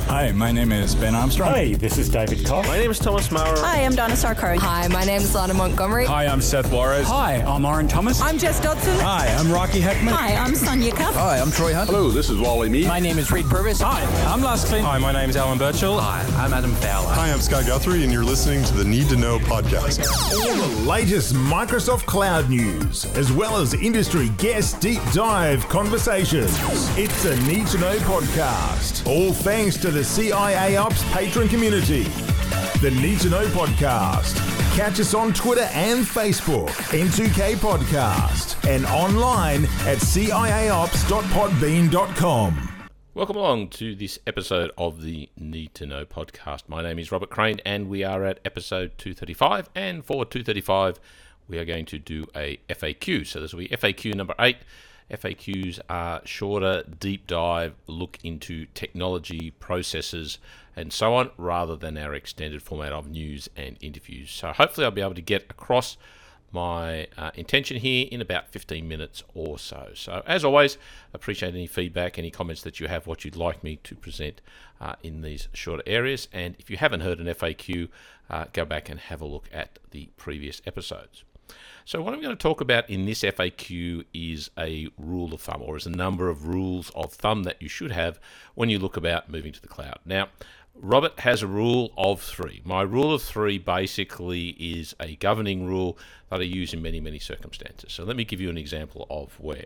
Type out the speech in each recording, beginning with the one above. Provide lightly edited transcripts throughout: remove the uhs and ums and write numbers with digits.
Hi, my name is Ben Armstrong. Hey, this is David Cox. My name is Thomas Maurer. Hi, I'm Donna Sarkar. Hi, my name is Lana Montgomery. Hi, I'm Seth Juarez. Hi, I'm Oren Thomas. I'm Jess Dodson. Hi, I'm Rocky Heckman. Hi, I'm Sonia Cuff. Hi, I'm Troy Hunt. Hello, this is Wally Mead. My name is Reed Purvis. Hi, I'm Lars Klint. Hi, my name is Alan Birchall. Hi, I'm Adam Fowler. Hi, I'm Scott Guthrie, and you're listening to the Need to Know podcast. All the latest Microsoft Cloud news, as well as industry guest deep dive conversations. It's a Need to Know podcast. All thanks to the CIA Ops patron community. The Need to Know podcast. Catch us on Twitter and Facebook, N2K Podcast, and online at ciaops.podbean.com. Welcome along to this episode of the Need to Know podcast. My name is Robert Crane, and we are at episode 235. And for 235, we are going to do a FAQ. So this will be FAQ number 8. FAQs are shorter, deep dive look into technology, processes, and so on, rather than our extended format of news and interviews. So hopefully I'll be able to get across my intention here in about 15 minutes or so. So as always, appreciate any feedback, any comments that you have, what you'd like me to present in these shorter areas. And if you haven't heard an FAQ, go back and have a look at the previous episodes. So what I'm going to talk about in this FAQ is a rule of thumb, or is a number of rules of thumb that you should have when you look about moving to the cloud. Now, Robert has a rule of 3. My rule of 3 basically is a governing rule that I use in many, many circumstances. So let me give you an example of where.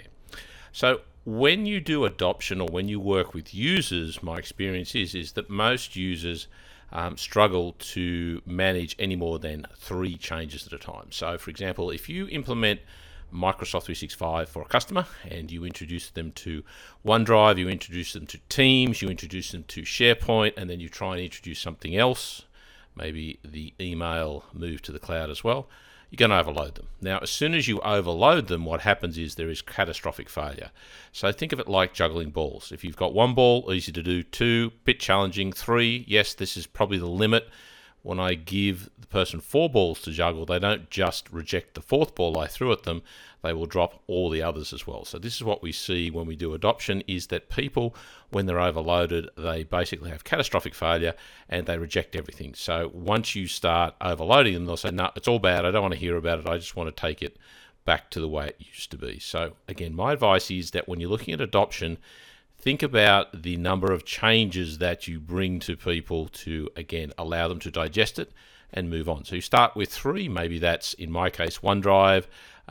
So when you do adoption or when you work with users, my experience is that most users struggle to manage any more than 3 changes at a time. So for example, if you implement Microsoft 365 for a customer and you introduce them to OneDrive, you introduce them to Teams, you introduce them to SharePoint, and then you try and introduce something else, maybe the email move to the cloud as well, you're going to overload them. Now, as soon as you overload them, what happens is there is catastrophic failure. So think of it like juggling balls. If you've got 1 ball, easy to do. 2, bit challenging. 3, yes, this is probably the limit. When I give the person 4 balls to juggle, they don't just reject the 4th ball I threw at them, they will drop all the others as well. So this is what we see when we do adoption, is that people, when they're overloaded, they basically have catastrophic failure and they reject everything. So once you start overloading them, they'll say, no, it's all bad, I don't want to hear about it, I just want to take it back to the way it used to be. So again, my advice is that when you're looking at adoption, think about the number of changes that you bring to people to, again, allow them to digest it and move on. So you start with 3, maybe that's, in my case, OneDrive,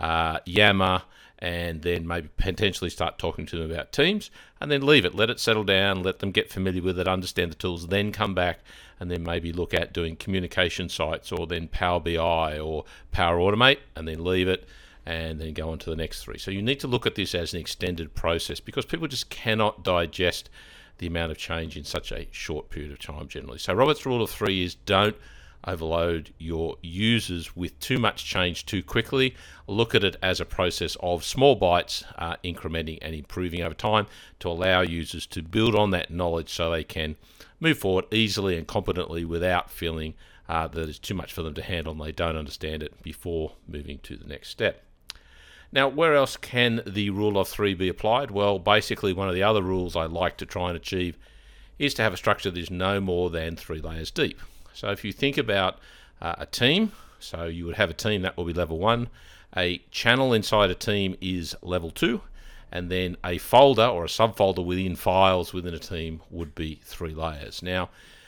Yammer, and then maybe potentially start talking to them about Teams, and then leave it, let it settle down, let them get familiar with it, understand the tools, then come back and then maybe look at doing communication sites, or then Power BI or Power Automate, and then leave it, and then go on to the next 3. So you need to look at this as an extended process, because people just cannot digest the amount of change in such a short period of time generally. So Robert's rule of 3 is don't overload your users with too much change too quickly. Look at it as a process of small bites, incrementing and improving over time, to allow users to build on that knowledge so they can move forward easily and competently without feeling that it's too much for them to handle and they don't understand it before moving to the next step. Now, where else can the rule of 3 be applied? Well, basically one of the other rules I like to try and achieve is to have a structure that is no more than 3 layers deep. So if you think about a team, so you would have a team that will be level 1, a channel inside a team is level 2, and then a folder or a subfolder within files within a team would be 3 layers. Now,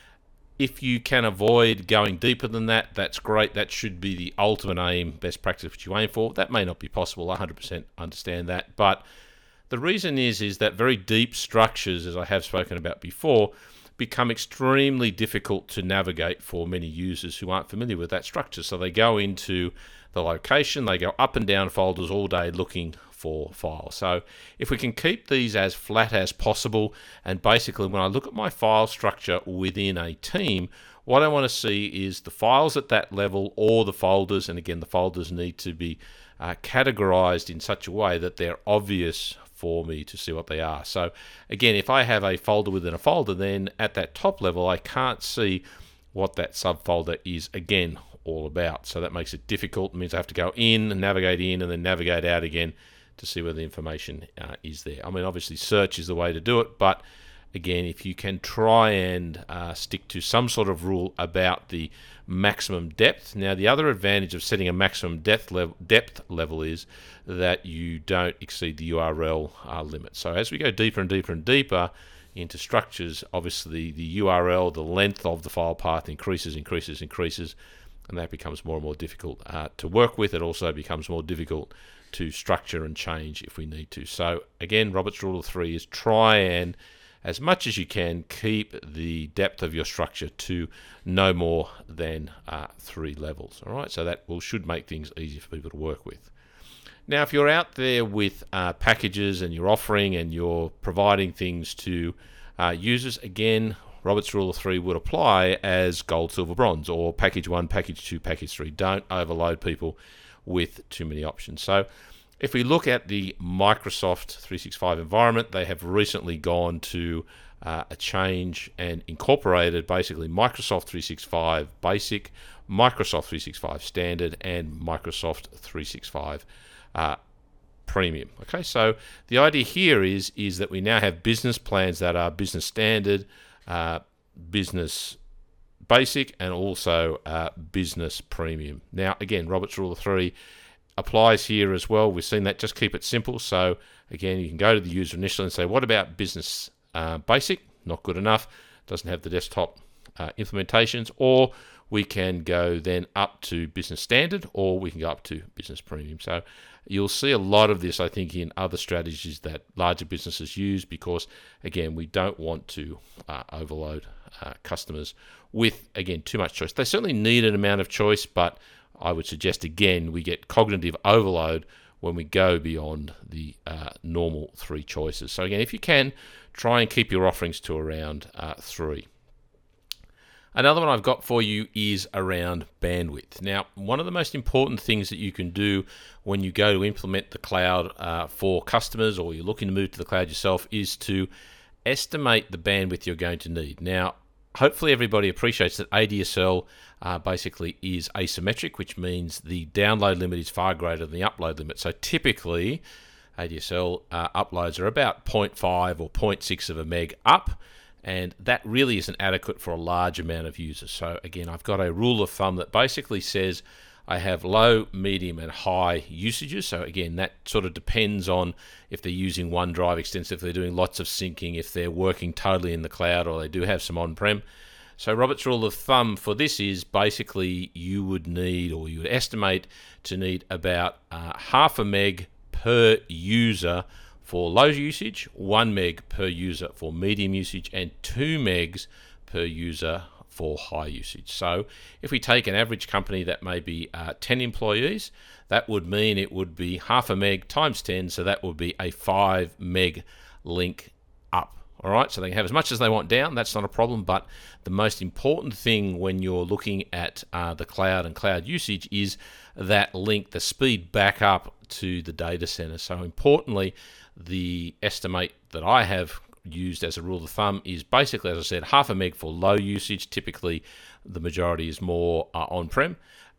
if you can avoid going deeper than that, that's great. That should be the ultimate aim, best practice which you aim for. That may not be possible, 100% understand that, but the reason is that very deep structures, as I have spoken about before, become extremely difficult to navigate for many users who aren't familiar with that structure. So they go into the location, they go up and down folders all day looking for files. So if we can keep these as flat as possible, and basically when I look at my file structure within a team, what I want to see is the files at that level or the folders, and again the folders need to be categorized in such a way that they're obvious for me to see what they are. So again, if I have a folder within a folder, then at that top level I can't see what that subfolder is again all about. So that makes it difficult. It means I have to go in, navigate in, and then navigate out again to see where the information is there. I mean, obviously search is the way to do it, but again, if you can try and stick to some sort of rule about the maximum depth. Now, the other advantage of setting a maximum depth level is that you don't exceed the URL limit. So as we go deeper and deeper and deeper into structures, obviously the URL, the length of the file path increases, and that becomes more and more difficult to work with. It also becomes more difficult to structure and change if we need to. So again, Robert's rule of 3 is try and, as much as you can, keep the depth of your structure to no more than 3 levels. All right, so that should make things easier for people to work with. Now, if you're out there with packages and you're offering and you're providing things to users, again, Robert's rule of 3 would apply as gold, silver, bronze, or package 1, package 2, package 3. Don't overload people with too many options. So if we look at the Microsoft 365 environment, they have recently gone to a change and incorporated basically Microsoft 365 Basic, Microsoft 365 Standard, and Microsoft 365 Premium. Okay, so the idea here is that we now have business plans that are Business Standard, Business Basic, and also Business Premium. Now, again, Robert's rule of 3 applies here as well. We've seen that. Just keep it simple. So again, you can go to the user initially and say, what about Business Basic? Not good enough. Doesn't have the desktop implementations. Or we can go then up to Business Standard, or we can go up to Business Premium. So you'll see a lot of this, I think, in other strategies that larger businesses use, because again, we don't want to overload customers with, again, too much choice. They certainly need an amount of choice, but I would suggest, again, we get cognitive overload when we go beyond the normal 3 choices. So again, if you can, try and keep your offerings to around 3. Another one I've got for you is around bandwidth. Now, one of the most important things that you can do when you go to implement the cloud for customers, or you're looking to move to the cloud yourself, is to estimate the bandwidth you're going to need. Now, hopefully everybody appreciates that ADSL basically is asymmetric, which means the download limit is far greater than the upload limit. So typically, ADSL uploads are about 0.5 or 0.6 of a meg up, and that really isn't adequate for a large amount of users. So again, I've got a rule of thumb that basically says I have low, medium, and high usages. So again, that sort of depends on if they're using OneDrive extensively, they're doing lots of syncing, if they're working totally in the cloud, or they do have some on-prem. So Robert's rule of thumb for this is basically you would estimate to need about half a meg per user for low usage, 1 meg per user for medium usage, and 2 megs per user for high usage. So if we take an average company that may be 10 employees, that would mean it would be half a meg times 10, so that would be a 5 meg link up. All right, so they can have as much as they want down, that's not a problem, but the most important thing when you're looking at the cloud and cloud usage is that link, the speed back up to the data center. So importantly, the estimate that I have used as a rule of thumb is basically, as I said, half a meg for low usage. Typically, the majority is more on-prem.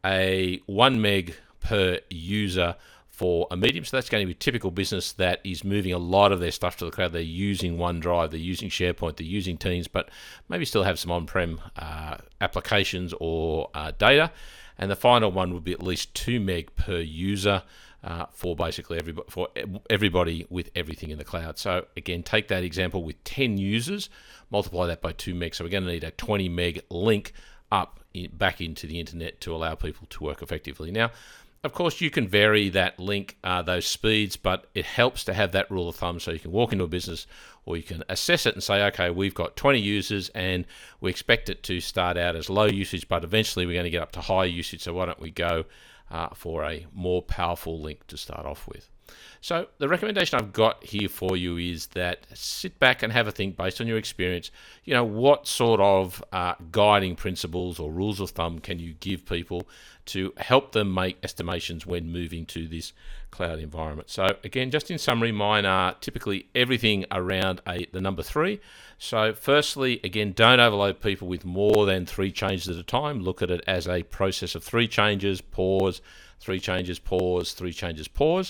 A 1 meg per user for a medium. So that's going to be a typical business that is moving a lot of their stuff to the cloud. They're using OneDrive, they're using SharePoint, they're using Teams, but maybe still have some on-prem applications or data. And the final one would be at least 2 meg per user for basically everybody with everything in the cloud. So again, take that example with 10 users, multiply that by 2 meg. So we're going to need a 20 meg link up back into the internet to allow people to work effectively. Now, of course, you can vary that link, those speeds, but it helps to have that rule of thumb so you can walk into a business or you can assess it and say, okay, we've got 20 users and we expect it to start out as low usage, but eventually we're going to get up to high usage, so why don't we go for a more powerful link to start off with. So the recommendation I've got here for you is that sit back and have a think based on your experience. You know, what sort of guiding principles or rules of thumb can you give people to help them make estimations when moving to this cloud environment? So again, just in summary, mine are typically everything around the number 3. So firstly, again, don't overload people with more than 3 changes at a time. Look at it as a process of 3 changes, pause, 3 changes, pause, 3 changes, pause.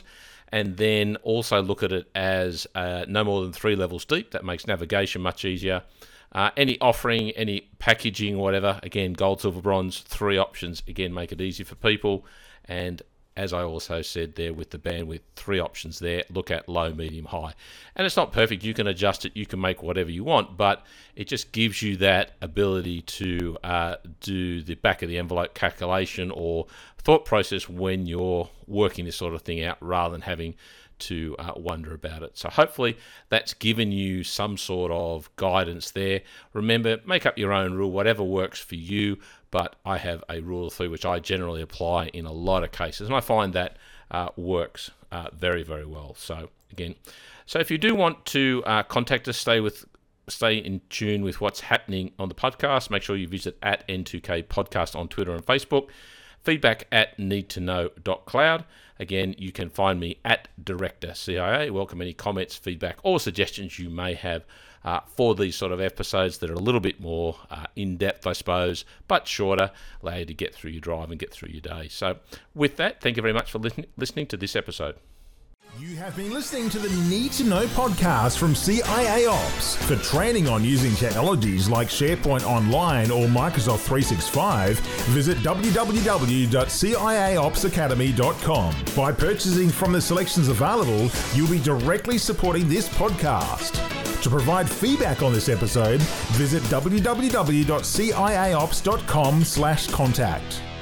and then also look at it as no more than 3 levels deep. That makes navigation much easier. Any offering, any packaging, whatever, again, gold, silver, bronze, 3 options, again, make it easy for people. And as I also said there with the bandwidth, 3 options there, look at low, medium, high. And it's not perfect, you can adjust it, you can make whatever you want, but it just gives you that ability to do the back of the envelope calculation or thought process when you're working this sort of thing out rather than having to wonder about it. So hopefully that's given you some sort of guidance there. Remember, make up your own rule, whatever works for you, but I have a rule of 3 which I generally apply in a lot of cases, and I find that works very, very well. So again, so if you do want to contact us, stay in tune with what's happening on the podcast, make sure you visit at N2K Podcast on Twitter and Facebook. Feedback at needtoknow.cloud. Again, you can find me at Director CIA. Welcome any comments, feedback, or suggestions you may have for these sort of episodes that are a little bit more in-depth, I suppose, but shorter, allow you to get through your drive and get through your day. So with that, thank you very much for listening to this episode. You have been listening to the Need to Know podcast from CIA Ops. For training on using technologies like SharePoint Online or Microsoft 365, visit www.ciaopsacademy.com. By purchasing from the selections available, you'll be directly supporting this podcast. To provide feedback on this episode, visit www.ciaops.com/contact.